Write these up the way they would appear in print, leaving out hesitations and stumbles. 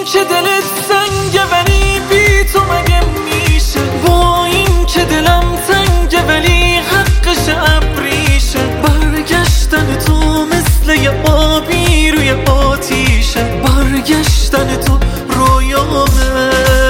که دلت سنگه ولی بی تو مگه میشه، با این که دلم تنگه ولی حقش ابریشه. برگشتن تو مثل یه آبی روی آتیشه، برگشتن تو رویامه.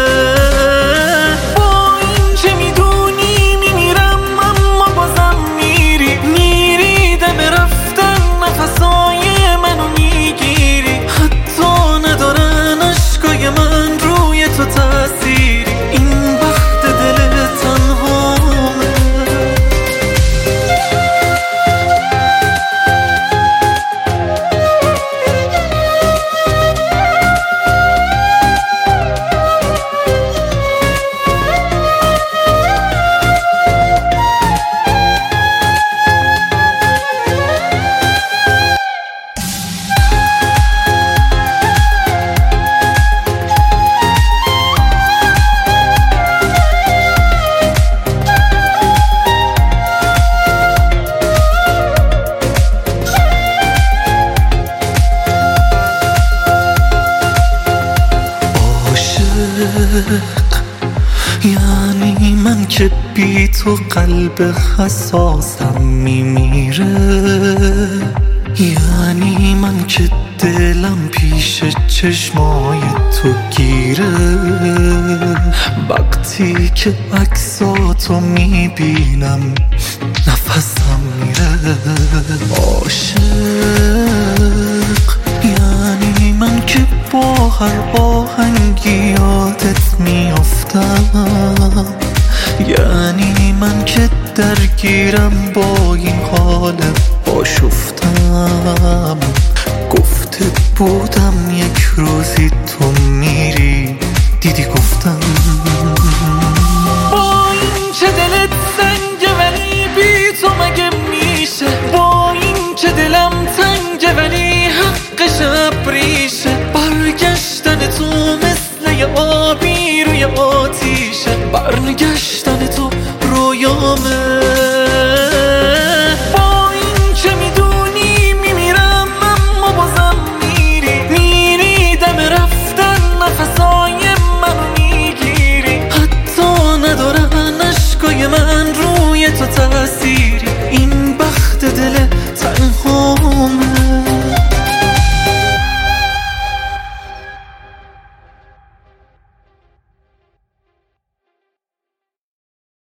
با این که میدونی میمیرم اما بازم میری دم رفتن نفسای منو میگیری. حتی ندارن عشقای من روی تو تأثیری، این بخت دل تنهامه. یعنی من که بی تو قلب حساسم میمیره، یعنی من که دلم پیش چشمای تو گیره. وقتی که عکساتو میبینم نفسم میره. عاشق یعنی من که با هر آهنگی یادت میافتم، یعنی من که درگیرم با این حال آشفتم. گفته بودم یک روزی تو میری، دیدی گفتم. با این که دلت سنگه ولی بی تو مگه میشه، با این که دلم تنگه ولی حقش ابریشه. برگشتن تو مثل یه آبی روی آتیشه، برنگشتن